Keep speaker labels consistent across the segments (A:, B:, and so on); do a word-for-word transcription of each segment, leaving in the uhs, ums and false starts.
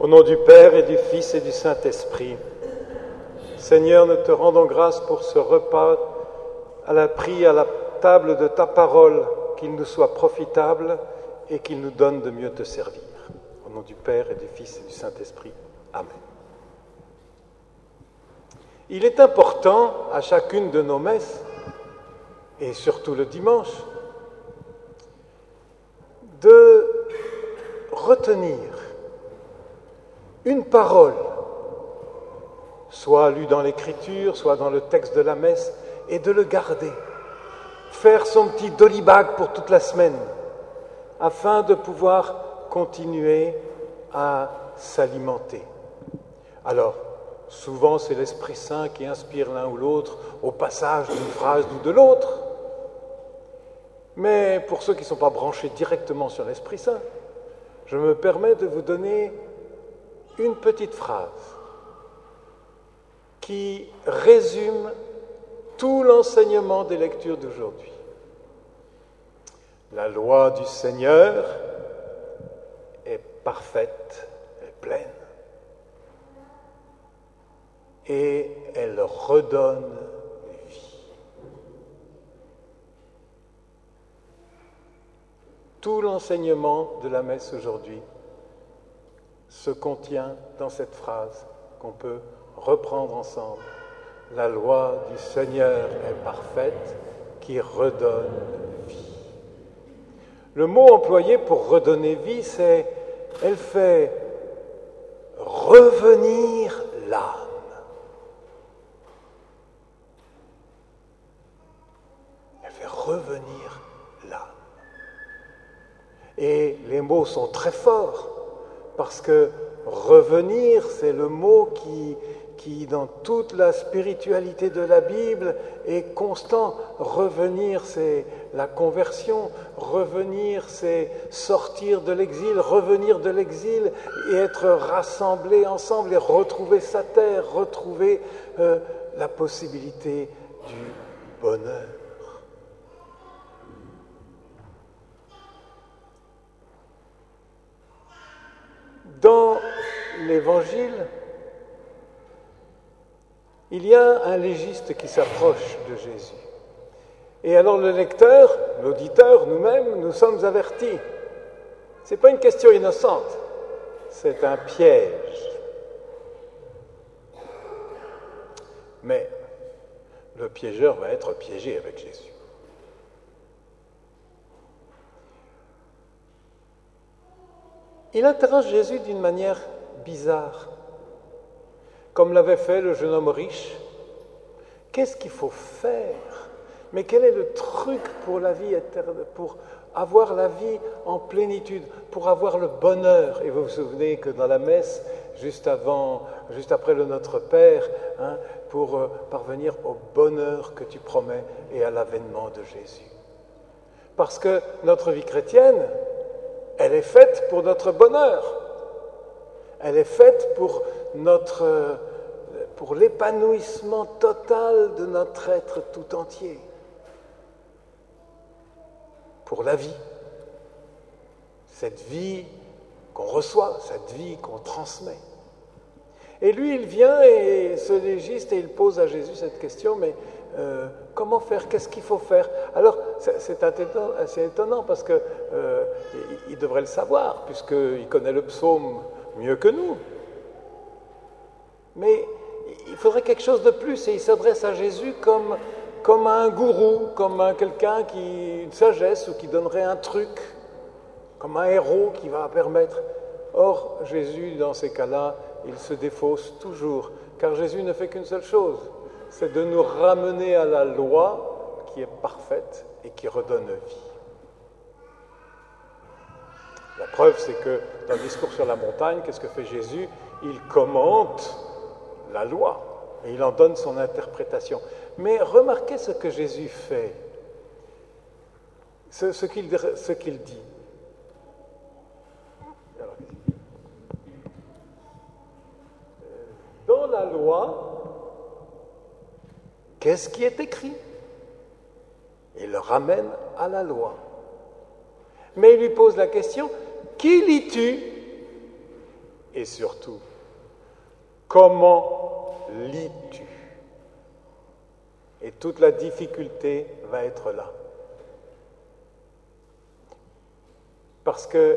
A: Au nom du Père et du Fils et du Saint-Esprit, Seigneur, nous te rendons grâce pour ce repas à la pris à la table de ta parole, qu'il nous soit profitable et qu'il nous donne de mieux te servir. Au nom du Père et du Fils et du Saint-Esprit. Amen. Il est important à chacune de nos messes, et surtout le dimanche, de retenir une parole, soit lue dans l'Écriture, soit dans le texte de la messe, et de le garder. Faire son petit dolly-bag pour toute la semaine, afin de pouvoir continuer à s'alimenter. Alors, souvent c'est l'Esprit Saint qui inspire l'un ou l'autre au passage d'une phrase ou de l'autre. Mais pour ceux qui ne sont pas branchés directement sur l'Esprit Saint, je me permets de vous donner une petite phrase qui résume tout l'enseignement des lectures d'aujourd'hui. La loi du Seigneur est parfaite, est pleine, et elle redonne vie. Tout l'enseignement de la messe aujourd'hui se contient dans cette phrase qu'on peut reprendre ensemble. La loi du Seigneur est parfaite, qui redonne vie. Le mot employé pour redonner vie, c'est « elle fait revenir l'âme ». Elle fait revenir l'âme. Et les mots sont très forts, parce que revenir, c'est le mot qui, qui, dans toute la spiritualité de la Bible, est constant. Revenir, c'est la conversion. Revenir, c'est sortir de l'exil. Revenir de l'exil et être rassemblés ensemble et retrouver sa terre, retrouver euh, la possibilité du bonheur. Dans l'Évangile, il y a un légiste qui s'approche de Jésus. Et alors le lecteur, l'auditeur, nous-mêmes, nous sommes avertis. Ce n'est pas une question innocente, c'est un piège. Mais le piégeur va être piégé avec Jésus. Il interroge Jésus d'une manière bizarre, comme l'avait fait le jeune homme riche. Qu'est-ce qu'il faut faire? Mais quel est le truc pour la vie éternelle, pour avoir la vie en plénitude, pour avoir le bonheur? Et vous vous souvenez que dans la messe, juste avant, juste après le Notre Père, hein, pour euh, parvenir au bonheur que tu promets et à l'avènement de Jésus. Parce que notre vie chrétienne, elle est faite pour notre bonheur. Elle est faite pour notre, pour l'épanouissement total de notre être tout entier. Pour la vie. Cette vie qu'on reçoit, cette vie qu'on transmet. Et lui, il vient, et ce légiste, et il pose à Jésus cette question, mais euh, comment faire? Qu'est-ce qu'il faut faire? Alors, c'est, c'est assez étonnant, parce qu'il euh, il devrait le savoir, puisqu'il connaît le psaume mieux que nous. Mais il faudrait quelque chose de plus, et il s'adresse à Jésus comme, comme à un gourou, comme à quelqu'un qui, une sagesse, ou qui donnerait un truc, comme un héros qui va permettre. Or, Jésus, dans ces cas-là, il se défausse toujours, car Jésus ne fait qu'une seule chose, c'est de nous ramener à la loi qui est parfaite et qui redonne vie. La preuve, c'est que dans le discours sur la montagne, qu'est-ce que fait Jésus? Il commente la loi et il en donne son interprétation. Mais remarquez ce que Jésus fait, ce, ce, qu'il, ce qu'il dit. Alors, dans la loi, qu'est-ce qui est écrit? Il le ramène à la loi. Mais il lui pose la question, qui lis-tu? Et surtout, comment lis-tu? Et toute la difficulté va être là. Parce que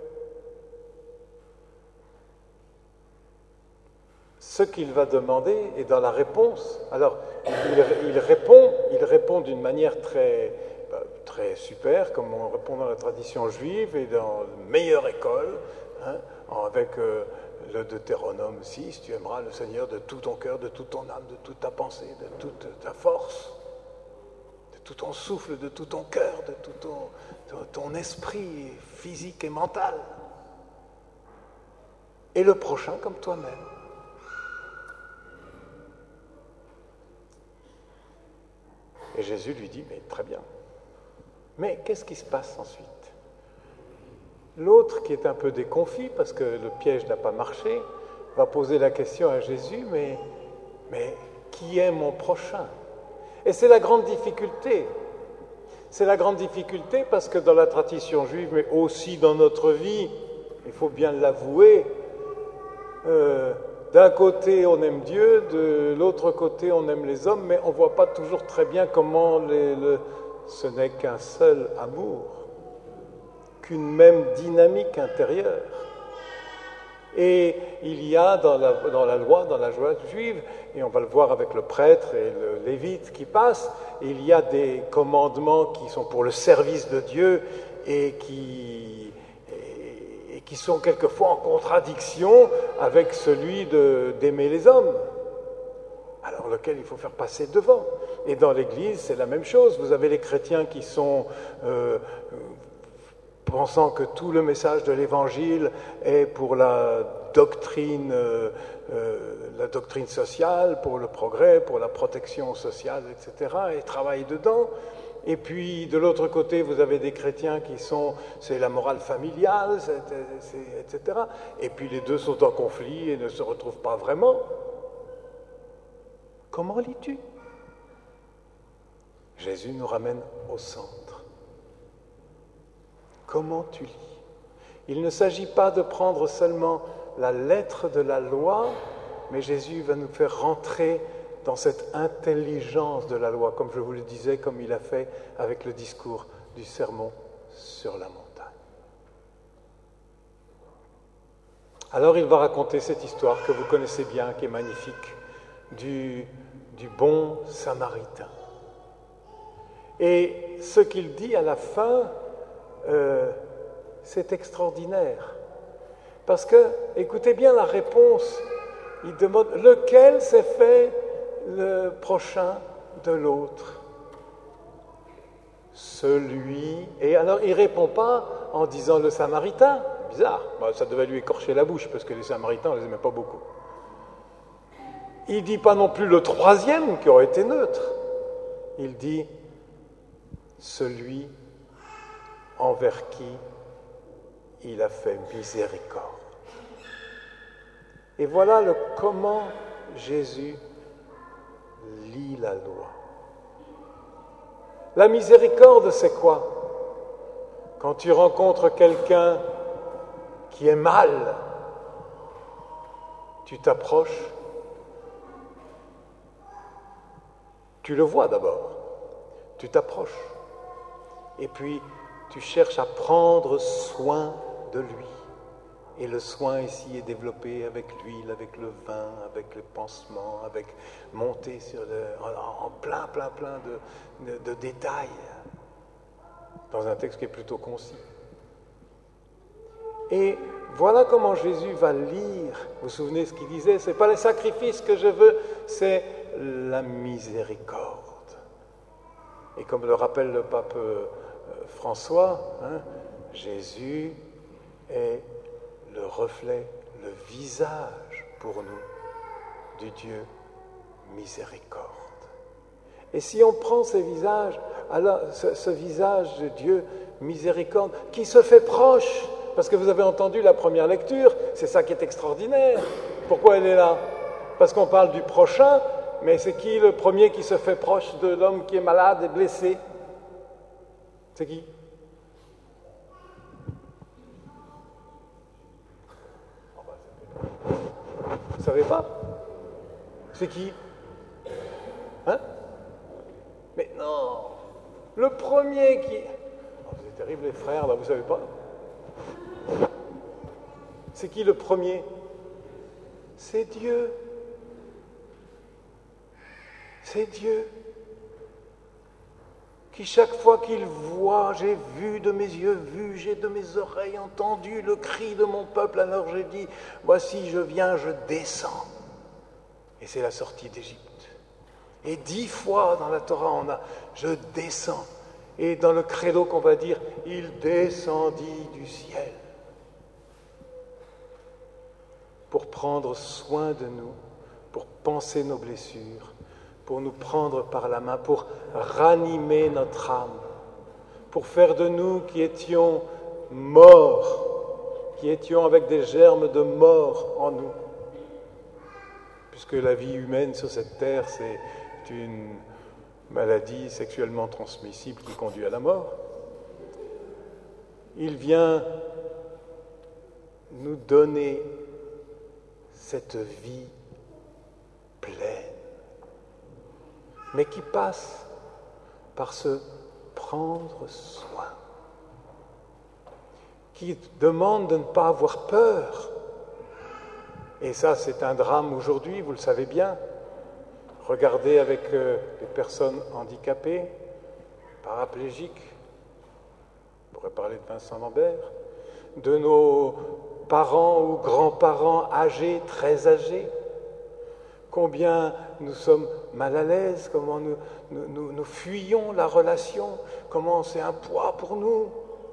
A: ce qu'il va demander est dans la réponse. Alors, il, il répond, il répond d'une manière très, très super, comme on répond dans la tradition juive et dans la meilleure école, hein, avec euh, le Deutéronome six, tu aimeras le Seigneur de tout ton cœur, de toute ton âme, de toute ta pensée, de toute ta force, de tout ton souffle, de tout ton cœur, de tout ton, ton esprit physique et mental. Et le prochain comme toi-même. Et Jésus lui dit, mais très bien. Mais qu'est-ce qui se passe ensuite? L'autre, qui est un peu déconfit, parce que le piège n'a pas marché, va poser la question à Jésus, mais, mais qui est mon prochain? Et c'est la grande difficulté. C'est la grande difficulté parce que dans la tradition juive, mais aussi dans notre vie, il faut bien l'avouer, euh, d'un côté, on aime Dieu, de l'autre côté, on aime les hommes, mais on ne voit pas toujours très bien comment les, le, ce n'est qu'un seul amour, qu'une même dynamique intérieure. Et il y a dans la, dans la loi, dans la loi juive, et on va le voir avec le prêtre et le lévite qui passe, il y a des commandements qui sont pour le service de Dieu et qui... qui sont quelquefois en contradiction avec celui de, d'aimer les hommes, alors lequel il faut faire passer devant. Et dans l'Église, c'est la même chose. Vous avez les chrétiens qui sont, euh, pensant que tout le message de l'Évangile est pour la doctrine, euh, euh, la doctrine sociale, pour le progrès, pour la protection sociale, et cetera, et travaillent dedans. Et puis, de l'autre côté, vous avez des chrétiens qui sont, c'est la morale familiale, c'est, c'est, et cetera. Et puis, les deux sont en conflit et ne se retrouvent pas vraiment. Comment lis-tu? Jésus nous ramène au centre. Comment tu lis? Il ne s'agit pas de prendre seulement la lettre de la loi, mais Jésus va nous faire rentrer dans cette intelligence de la loi, comme je vous le disais, comme il a fait avec le discours du sermon sur la montagne. Alors il va raconter cette histoire que vous connaissez bien, qui est magnifique, du, du bon samaritain. Et ce qu'il dit à la fin, euh, c'est extraordinaire. Parce que, écoutez bien la réponse, il demande « Lequel s'est fait le prochain de l'autre ?» Celui... Et alors, il ne répond pas en disant « le Samaritain ». Bizarre, bah, ça devait lui écorcher la bouche, parce que les Samaritains, on ne les aimait pas beaucoup. Il ne dit pas non plus le troisième, qui aurait été neutre. Il dit « celui envers qui il a fait miséricorde ». Et voilà le comment Jésus lit la loi. La miséricorde, c'est quoi? Quand tu rencontres quelqu'un qui est mal, tu t'approches, tu le vois d'abord, tu t'approches, et puis tu cherches à prendre soin de lui. Et le soin ici est développé avec l'huile, avec le vin, avec les pansements, avec monter sur le, en, en plein, plein, plein de, de, de détails, dans un texte qui est plutôt concis. Et voilà comment Jésus va lire. Vous vous souvenez ce qu'il disait? C'est pas les sacrifices que je veux, c'est la miséricorde. Et comme le rappelle le pape François, hein, Jésus est le reflet, le visage pour nous du Dieu miséricorde. Et si on prend ce visage, alors ce, ce visage de Dieu miséricorde qui se fait proche, parce que vous avez entendu la première lecture, c'est ça qui est extraordinaire. Pourquoi elle est là? Parce qu'on parle du prochain, mais c'est qui le premier qui se fait proche de l'homme qui est malade et blessé? C'est qui? savez pas? C'est qui? Hein? Mais non! Le premier qui... Oh, vous êtes terribles les frères, là, vous savez pas? C'est qui le premier? C'est Dieu. C'est Dieu qui, chaque fois qu'il voit, j'ai vu de mes yeux vu, j'ai de mes oreilles entendu le cri de mon peuple, alors j'ai dit, voici je viens, je descends. Et c'est la sortie d'Égypte. Et dix fois dans la Torah, on a « je descends ». Et dans le credo qu'on va dire « il descendit du ciel » pour prendre soin de nous, pour panser nos blessures, pour nous prendre par la main, pour ranimer notre âme, pour faire de nous qui étions morts, qui étions avec des germes de mort en nous. Puisque la vie humaine sur cette terre, c'est une maladie sexuellement transmissible qui conduit à la mort. Il vient nous donner cette vie pleine, mais qui passe par se prendre soin, qui demande de ne pas avoir peur. Et ça, c'est un drame aujourd'hui, vous le savez bien. Regardez avec euh, les personnes handicapées, paraplégiques, on pourrait parler de Vincent Lambert, de nos parents ou grands-parents âgés, très âgés. Combien nous sommes mal à l'aise, comment nous, nous, nous, nous fuyons la relation, comment c'est un poids pour nous.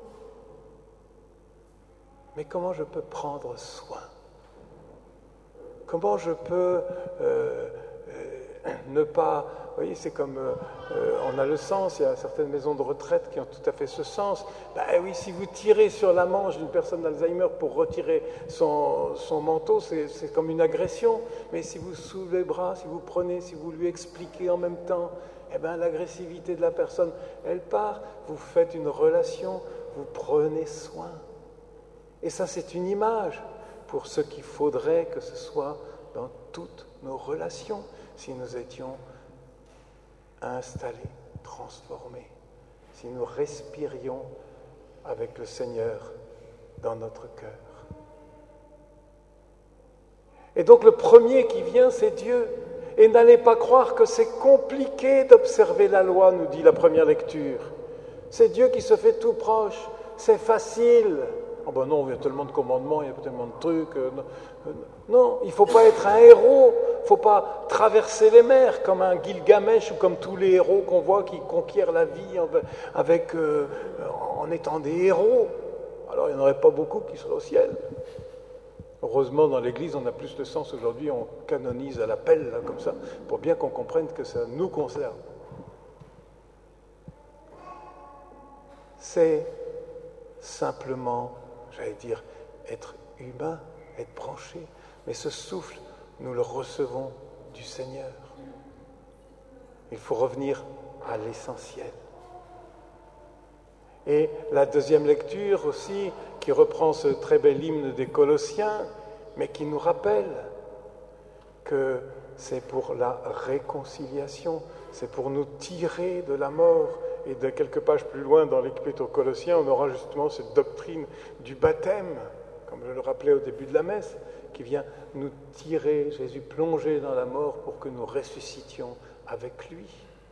A: Mais comment je peux prendre soin? Comment je peux euh, euh, ne pas... Vous voyez, c'est comme... Euh, euh, on a le sens, il y a certaines maisons de retraite qui ont tout à fait ce sens. Ben oui, si vous tirez sur la manche d'une personne d'Alzheimer pour retirer son, son manteau, c'est, c'est comme une agression. Mais si vous soulevez les bras, si vous prenez, si vous lui expliquez en même temps, eh ben, l'agressivité de la personne, elle part. Vous faites une relation, vous prenez soin. Et ça, c'est une image pour ce qu'il faudrait que ce soit dans toutes nos relations, si nous étions installés, transformés, si nous respirions avec le Seigneur dans notre cœur. Et donc le premier qui vient, c'est Dieu. Et n'allez pas croire que c'est compliqué d'observer la loi, nous dit la première lecture. C'est Dieu qui se fait tout proche, c'est facile. Oh ben non, il y a tellement de commandements, il y a tellement de trucs. Euh, non, il ne faut pas être un héros, il ne faut pas traverser les mers comme un Gilgamesh ou comme tous les héros qu'on voit qui conquièrent la vie avec, euh, en étant des héros. Alors il n'y en aurait pas beaucoup qui seraient au ciel. Heureusement, dans l'Église, on a plus de sens aujourd'hui, on canonise à la pelle, là, comme ça, pour bien qu'on comprenne que ça nous concerne. C'est simplement, j'allais dire, être humain, être branché. Mais ce souffle, nous le recevons du Seigneur. Il faut revenir à l'essentiel. Et la deuxième lecture aussi, qui reprend ce très bel hymne des Colossiens, mais qui nous rappelle que c'est pour la réconciliation, c'est pour nous tirer de la mort. Et de quelques pages plus loin dans l'Épître aux Colossiens, on aura justement cette doctrine du baptême, comme je le rappelais au début de la messe, qui vient nous tirer, Jésus plonger dans la mort pour que nous ressuscitions avec lui.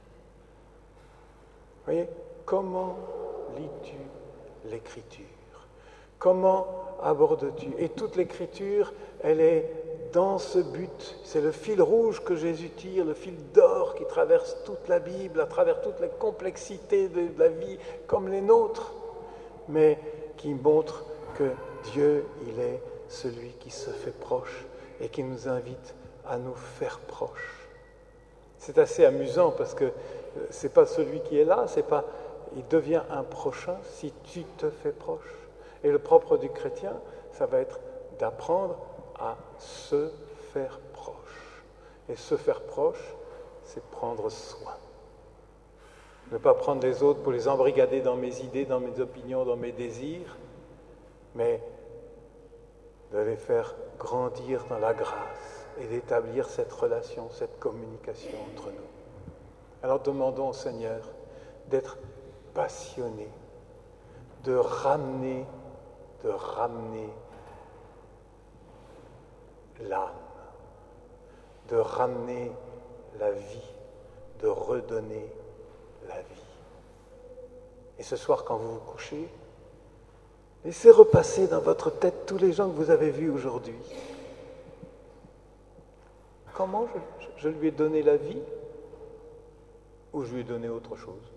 A: Vous voyez, comment lis-tu l'Écriture? Comment abordes-tu? Et toute l'Écriture, elle est dans ce but. C'est le fil rouge que Jésus tire, le fil d'or qui traverse toute la Bible, à travers toutes les complexités de la vie, comme les nôtres, mais qui montre que Dieu, il est celui qui se fait proche et qui nous invite à nous faire proches. C'est assez amusant parce que c'est pas celui qui est là, c'est pas, il devient un prochain si tu te fais proche. Et le propre du chrétien, ça va être d'apprendre à se faire proche. Et se faire proche, c'est prendre soin. Ne pas prendre les autres pour les embrigader dans mes idées, dans mes opinions, dans mes désirs, mais de les faire grandir dans la grâce et d'établir cette relation, cette communication entre nous. Alors demandons au Seigneur d'être passionné, de ramener, de ramener l'âme, de ramener la vie, de redonner la vie. Et ce soir, quand vous vous couchez, laissez repasser dans votre tête tous les gens que vous avez vus aujourd'hui. Comment je, je lui ai donné la vie ou je lui ai donné autre chose?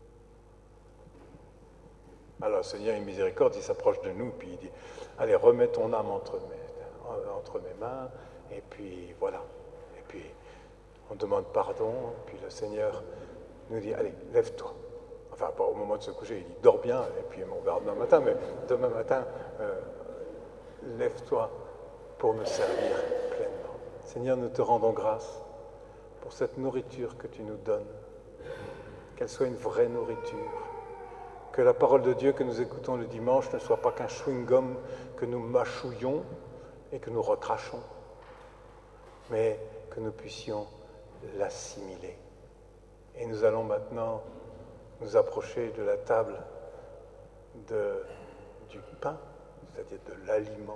A: Alors le Seigneur est miséricorde, il s'approche de nous, puis il dit, allez, remets ton âme entre mes, entre mes mains, et puis voilà. Et puis on demande pardon, puis le Seigneur nous dit, allez, lève-toi. Enfin, pas au moment de se coucher, il dit, dors bien, et puis on verra demain matin, mais demain matin, euh, lève-toi pour me servir pleinement. Seigneur, nous te rendons grâce pour cette nourriture que tu nous donnes, qu'elle soit une vraie nourriture, que la parole de Dieu que nous écoutons le dimanche ne soit pas qu'un chewing-gum que nous mâchouillons et que nous recrachons, mais que nous puissions l'assimiler. Et nous allons maintenant nous approcher de la table de, du pain, c'est-à-dire de l'aliment,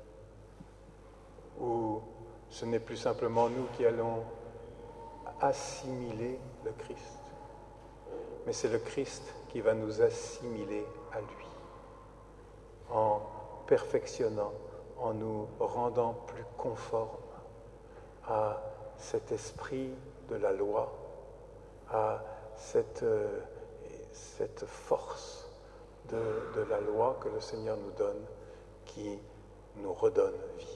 A: où ce n'est plus simplement nous qui allons assimiler le Christ, mais c'est le Christ qui va nous assimiler à lui, en perfectionnant, en nous rendant plus conformes à cet esprit de la loi, à cette, euh, cette force de, de la loi que le Seigneur nous donne, qui nous redonne vie.